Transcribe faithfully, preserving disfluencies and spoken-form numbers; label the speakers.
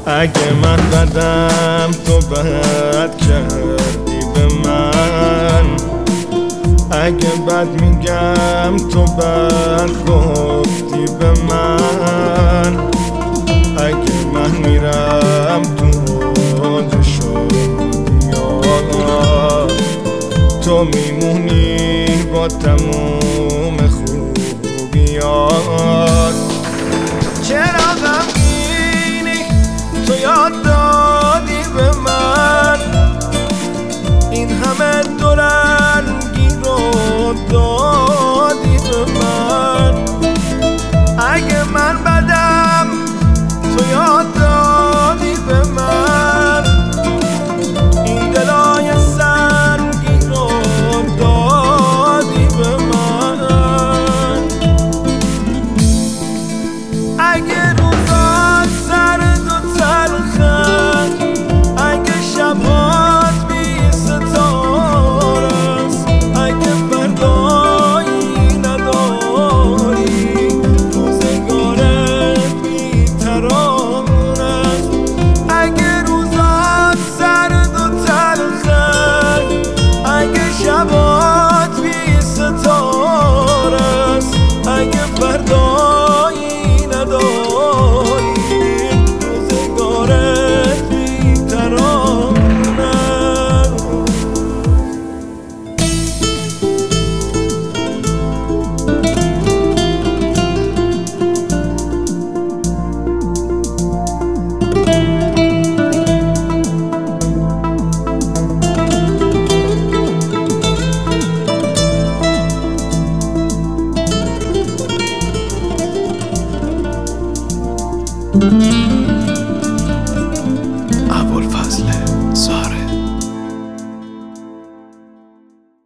Speaker 1: اگه من بدم تو بد کردی به من، اگه بد میگم تو بد گفتی به من، اگه من میرم تو اوج شادیات تو میمونی با تموم خوبیات. چرا غمگینی تو یاد دادی به من، این همه دورنگی رو دادی به من. اگه من بدم تو یاد دادی به من، این دلای سنگی رو دادی به من. اگه روزات سرد و تلخن، اگه شبات بی ستاره است، اگه فردایی نداری، روزگارت بی ترانه است. اگه روزات سرد و تلخن، اگه شبات بی ستاره است، اگه فردایی نداری، روزگارت بی ترانه.
Speaker 2: ابوالفضل